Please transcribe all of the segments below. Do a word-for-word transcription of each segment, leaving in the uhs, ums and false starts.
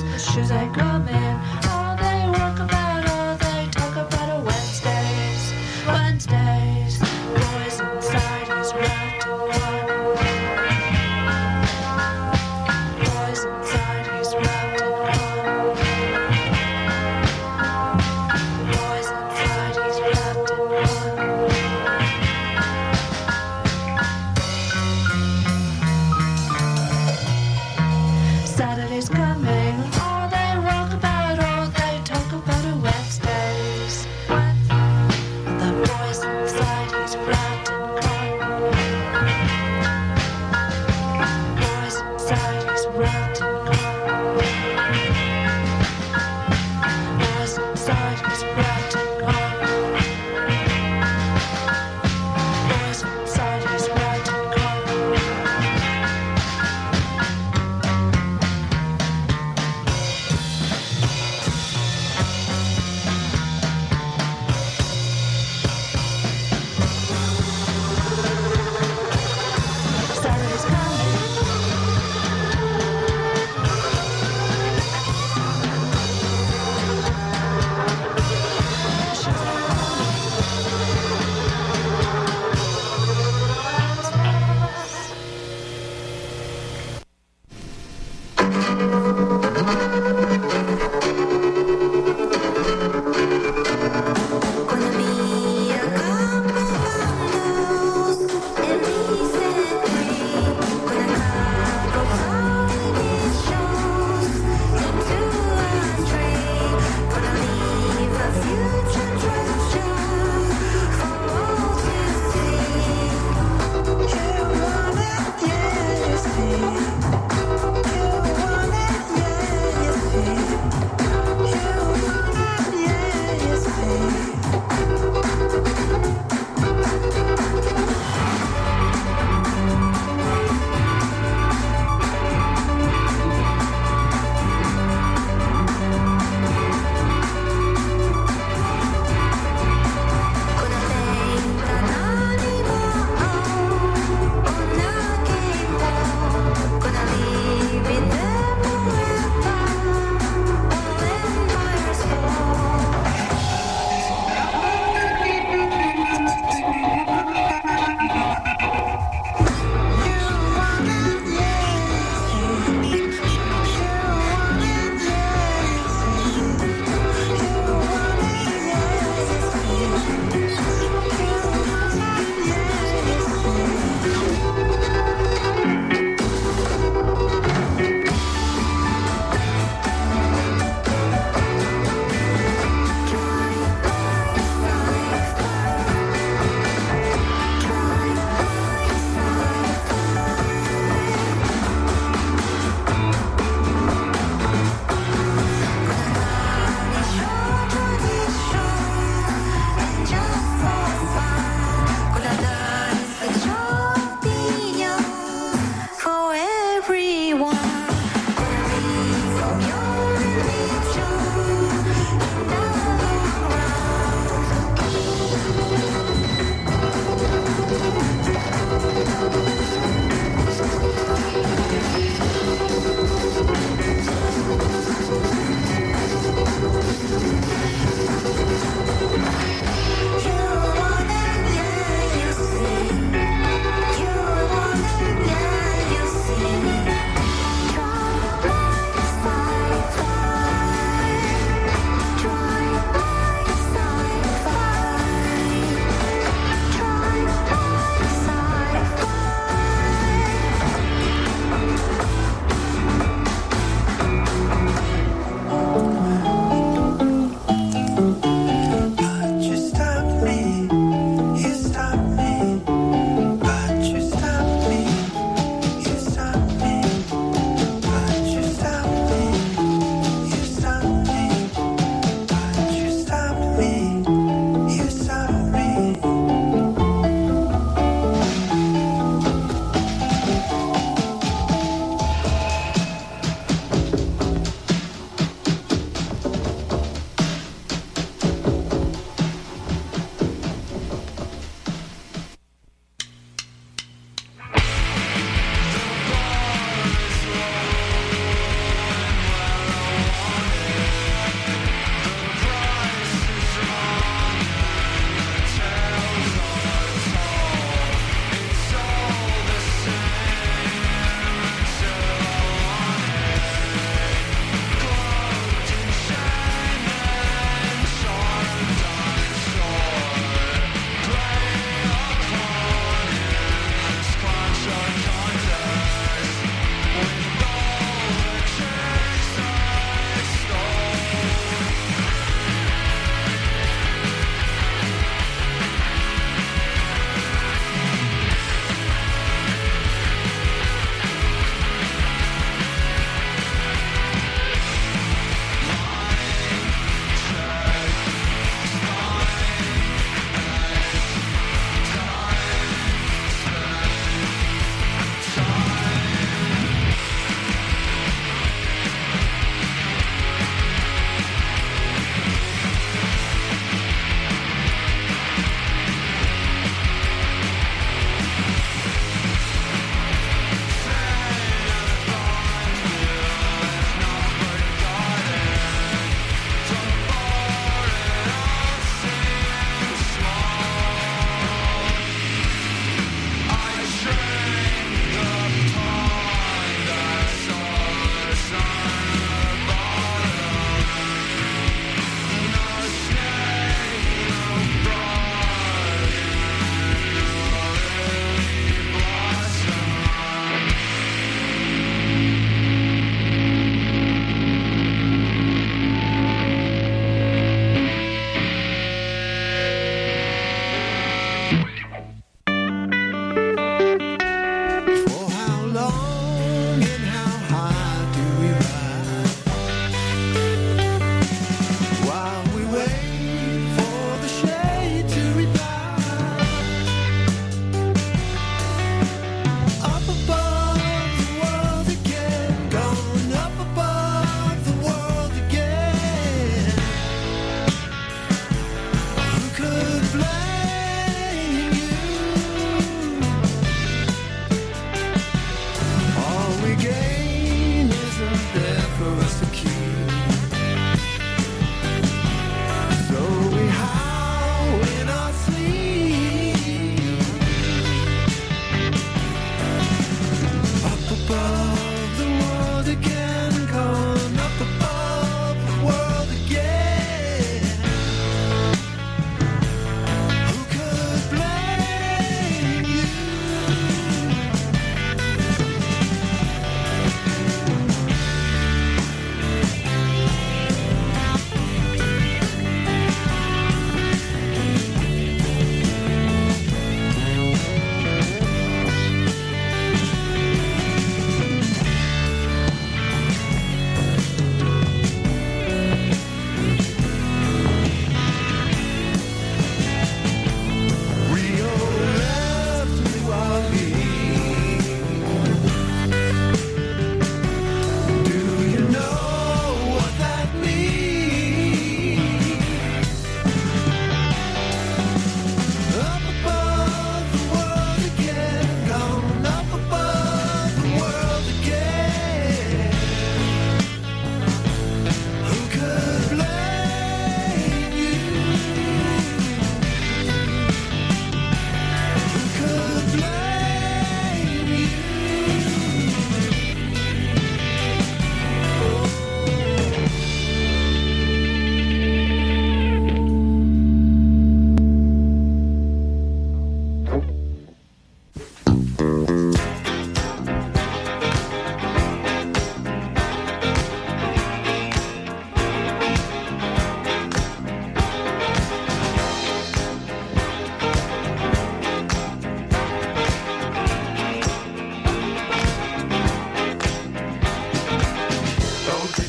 shoes ain't coming. All they work about, all they talk about are Wednesdays. Wednesdays, boys inside, he's wrapped in one. Boys inside, he's wrapped in one. Boys inside, he's wrapped in one. Saturday's coming, all they walk about, all they talk about are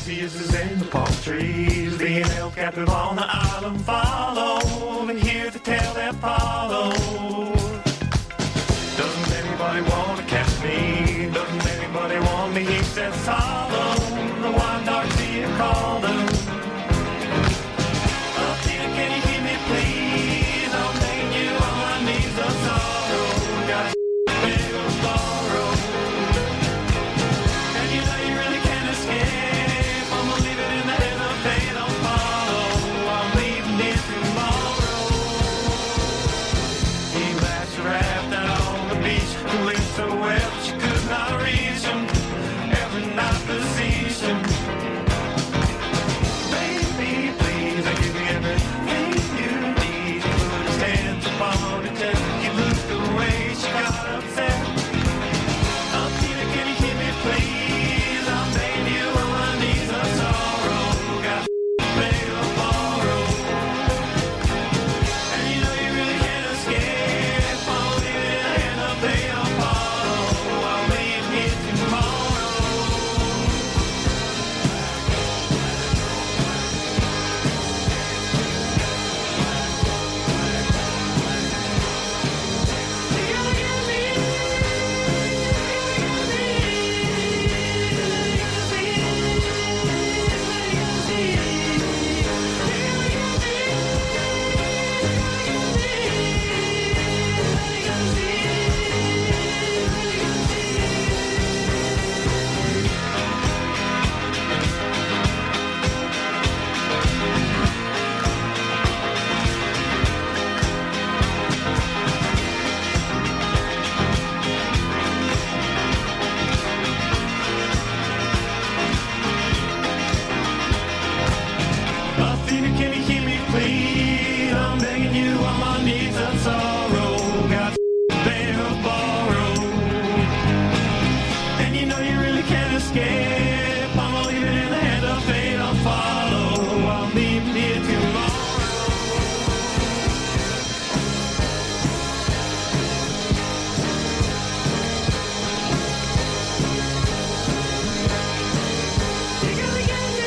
Odysseus is in the palm trees, being held captive on the island. Follow and hear the tale that follows. Doesn't anybody want to catch me? Doesn't anybody want me? He says, follow the wide dark sea and call them. Oh, Tina, can you hear me, please? I'm begging you on my knees of sorrow. Got a big old sorrow. And you know you really can't escape. I'm gonna leave it in the hands of fate. I'll follow. I'm leaving here tomorrow. He lashed her raft out on the beach, who lived so well she could not reach him. Every night besieged him. Baby, please, I give you everything you need. He put his hands upon her chest. He looked away, she got upset. Oh, Tina, can you hear me, please? I'm begging you on my knees of sorrow. Got beg or borrow. And you know you really can't escape. I'm leaving in the hand of fate. I'll follow. I'll leave here tomorrow. Athena, can you hear me, please? I'm begging you on my knees of sorrow. Got beg or borrow. And you know you really can't escape. I'm gonna leave it in the hand of fate. I'll follow. I'll leave here tomorrow. You gotta get me.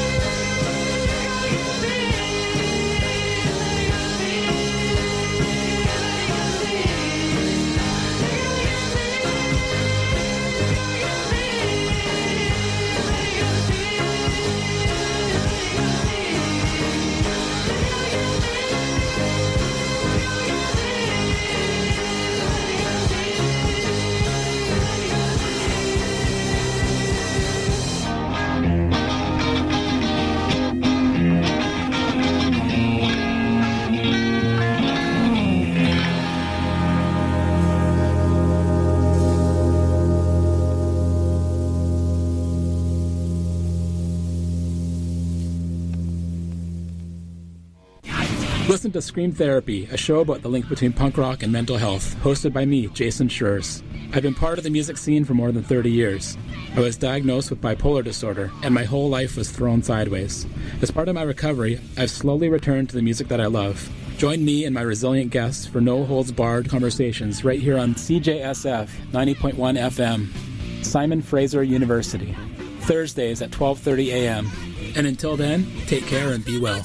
Listen to Scream Therapy, a show about the link between punk rock and mental health, hosted by me, Jason Schurz. I've been part of the music scene for more than thirty years. I was diagnosed with bipolar disorder, and my whole life was thrown sideways. As part of my recovery, I've slowly returned to the music that I love. Join me and my resilient guests for no-holds-barred conversations right here on C J S F ninety point one F M, Simon Fraser University, Thursdays at twelve thirty a.m. And until then, take care and be well.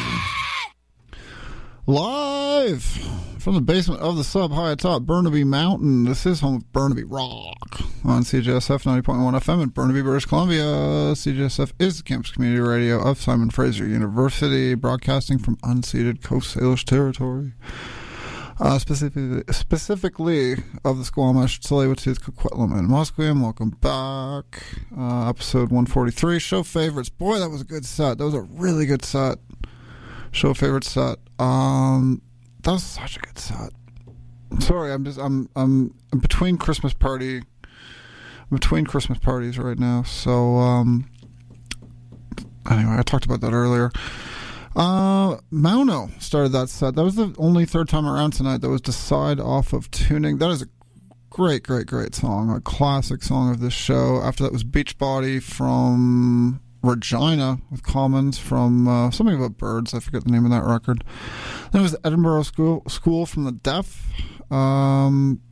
Live from the basement of the sub high atop Burnaby Mountain. This is home of Burnaby Rock on C J S F ninety point one F M in Burnaby, British Columbia. C J S F is the campus community radio of Simon Fraser University, broadcasting from unceded Coast Salish territory. Uh, specifically, specifically of the Squamish, Tsleil-Waututh, Coquitlam, and Musqueam. Welcome back. Uh, episode one forty-three, show favorites. Boy, that was a good set. That was a really good set. Show favorite set. Um, that was such a good set. Sorry, I'm just I'm I'm, I'm between Christmas party, I'm between Christmas parties right now. So um, anyway, I talked about that earlier. Uh, Mauno started that set. That was the only third time around tonight that was Decide off of Tuning. That is a great, great, great song. A classic song of this show. After that was Beachbody from Regina with Commons from uh, something about birds. I forget the name of that record. Then it was Edinburgh School, School from the Deaf. Um,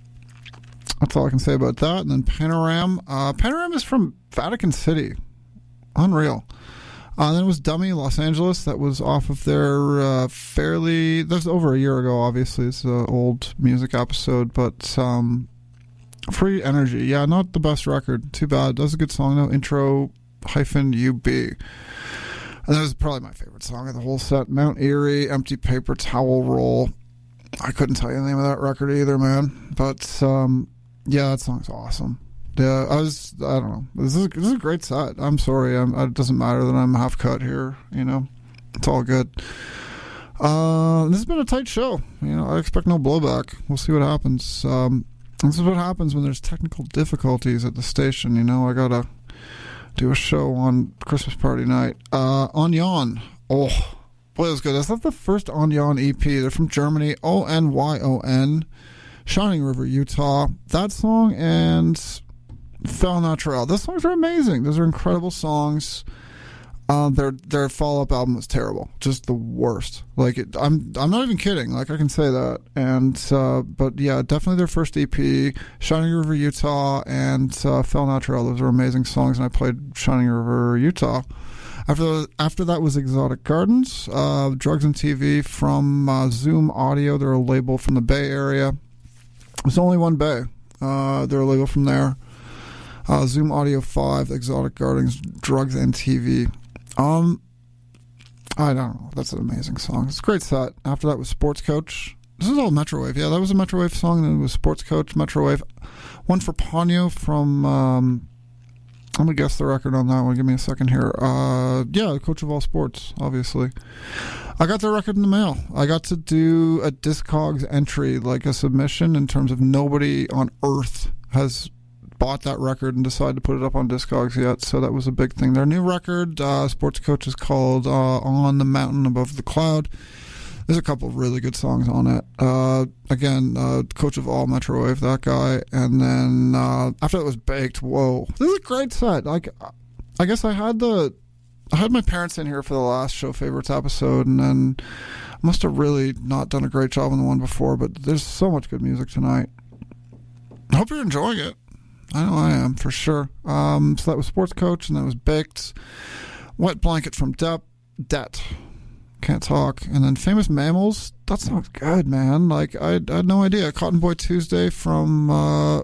that's all I can say about that. And then Panoram. Uh, Panoram is from Vatican City. Unreal. Uh, then it was Dummy, Los Angeles. That was off of their uh, fairly... That was over a year ago, obviously. It's an old music episode, but um, Free Energy. Yeah, not the best record. Too bad. That was a good song, though. Intro hyphen U B. And that was probably my favorite song of the whole set. Mount Erie, Empty Paper Towel Roll. I couldn't tell you the name of that record either, man. But, um, yeah, that song's awesome. Yeah, I was, I don't know. This is, this is a great set. I'm sorry. I'm, it doesn't matter that I'm half cut here, you know. It's all good. Uh, this has been a tight show. You know, I expect no blowback. We'll see what happens. Um, this is what happens when there's technical difficulties at the station, you know. I gotta do a show on Christmas party night. Uh, Onyon. Oh, boy, that was good. That's not the first Onyon E P. They're from Germany. O N Y O N. Shining River, Utah. That song and Fel Natural. Those songs are amazing. Those are incredible songs. Uh, their their follow up album was terrible, just the worst. Like it, I'm I'm not even kidding. Like I can say that. And uh, but yeah, definitely their first E P, Shining River, Utah, and uh, Fel Natural. Those are amazing songs, and I played Shining River, Utah. After the, after that was Exotic Gardens, uh, Drugs and T V from uh, Zoom Audio. They're a label from the Bay Area. There's only one Bay. Uh, they're a label from there. Uh, Zoom Audio five, Exotic Gardens, Drugs and T V. Um, I don't know. That's an amazing song. It's a great set. After that was Sports Coach. This is all Metrowave. Yeah, that was a Metrowave song. Then it was Sports Coach, Metrowave. One for Ponyo from... Um, I'm going to guess the record on that one. Give me a second here. Uh, yeah, Coach of All Sports, obviously. I got the record in the mail. I got to do a Discogs entry, like a submission, in terms of nobody on earth has bought that record and decided to put it up on Discogs yet, so that was a big thing. Their new record, uh, Sports Coach, is called uh, On the Mountain Above the Cloud. There's a couple of really good songs on it. Uh, again, uh, Coach of All Metrowave, that guy. And then uh, after that was Baked. Whoa. This is a great set. Like, I guess I had the... I had my parents in here for the last Show Favorites episode, and then I must have really not done a great job on the one before, but there's so much good music tonight. I hope you're enjoying it. I know I am, for sure. Um, so that was Sports Coach, and that was Baked. Wet Blanket from De- Debt. Can't talk. And then Famous Mammals. That song's good, man. Like, I, I had no idea. Cotton Boy Tuesday from uh,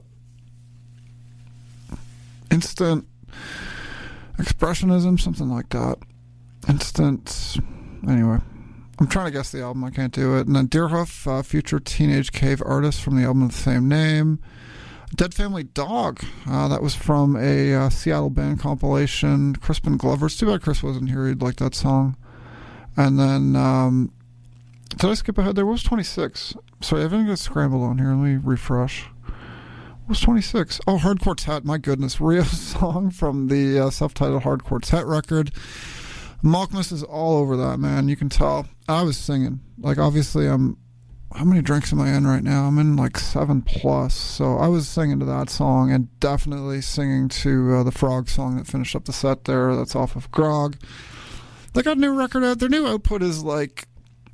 Instant Expressionism, something like that. Instant... Anyway. I'm trying to guess the album. I can't do it. And then Deerhoof, uh, future Teenage Cave artist from the album of the same name. Dead Family Dog. Uh, that was from a uh, Seattle band compilation. Crispin Glover. It's too bad Chris wasn't here. He'd like that song. And then, um, did I skip ahead there? What was twenty-six? Sorry, everything got scrambled on here. Let me refresh. What was twenty-six? Oh, Hard Quartet. My goodness. Rio's song from the uh, self-titled Hard Quartet record. Malkmus is all over that, man. You can tell. I was singing. Like, obviously, I'm... How many drinks am I in right now? I'm in like seven plus. So I was singing to that song and definitely singing to uh, the Frog song that finished up the set there. That's off of Grog. They got a new record out. Their new output is like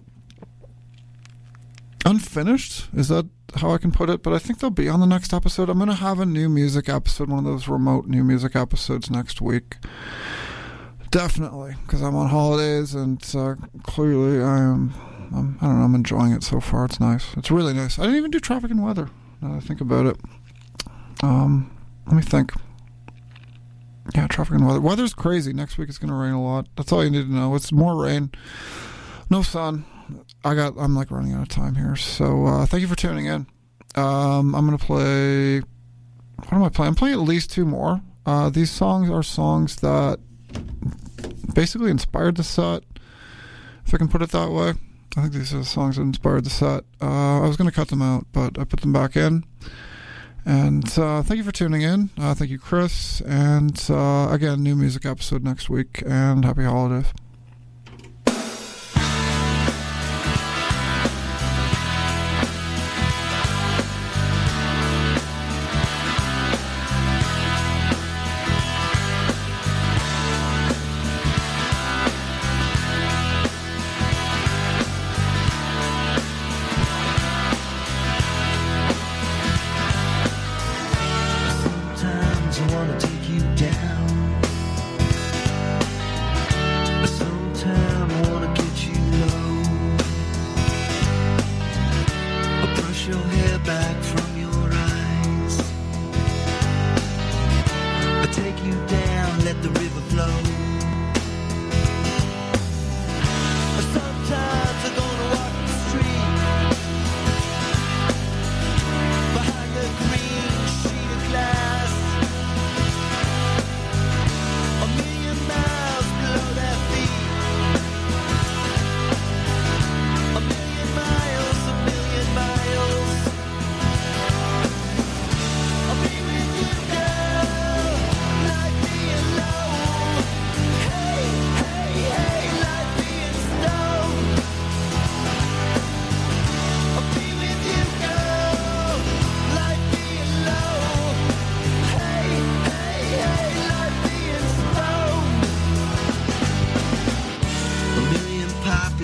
unfinished. Is that how I can put it? But I think they'll be on the next episode. I'm going to have a new music episode, one of those remote new music episodes next week. Definitely, because I'm on holidays and uh, clearly I am... I'm, I don't know, I'm enjoying it so far. It's nice. It's really nice. I didn't even do traffic and weather, now that I think about it. Um, let me think. Yeah, traffic and weather. Weather's crazy. Next week it's going to rain a lot. That's all you need to know. It's more rain. No sun. I got, I'm like running out of time here. So uh, thank you for tuning in. Um, I'm going to play, what am I playing? I'm playing at least two more. Uh, these songs are songs that basically inspired the set, if I can put it that way. I think these are the songs that inspired the set. Uh, I was going to cut them out, but I put them back in. And uh, thank you for tuning in. Uh, thank you, Chris. And uh, again, new music episode next week. And happy holidays. Sometimes I wanna take you down.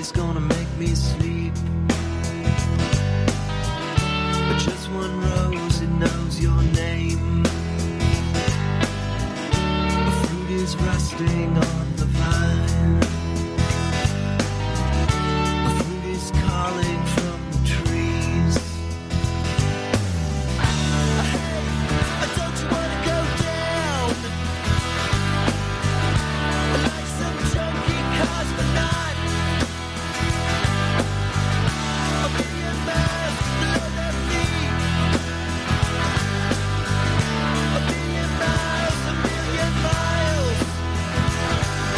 nothing's gonna make me sleep. But just one rose, it knows your name. A fruit is rusting on the vine. A fruit is calling from the trees. Hey, don't you wanna go down like some junkie cosmonaut? A million miles below their feet. A million miles, a million miles.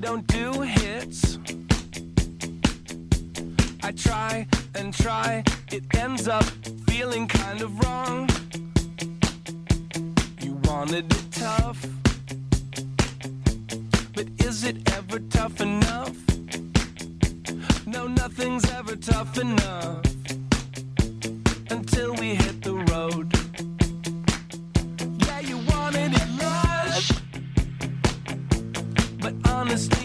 don't do hits. I try and try, it ends up feeling kind of wrong. You wanted it tough, but is it ever tough enough? No, nothing's ever tough enough until we hit the road. Yeah, you wanted it lush, but honestly